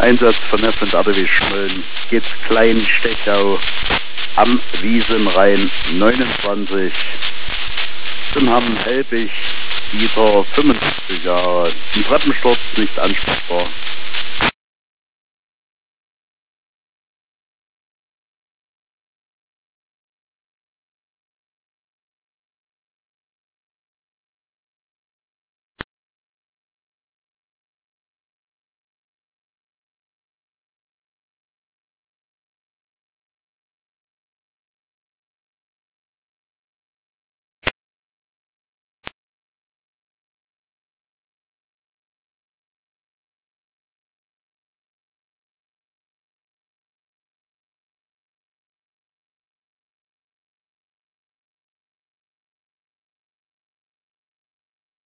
Einsatz von F und RDW Schmölln geht's Klein-Stechau am Wiesenrhein 29 zum Herrn Helbig, Dieter, 75 Jahre, ein Treppensturz, nicht ansprechbar.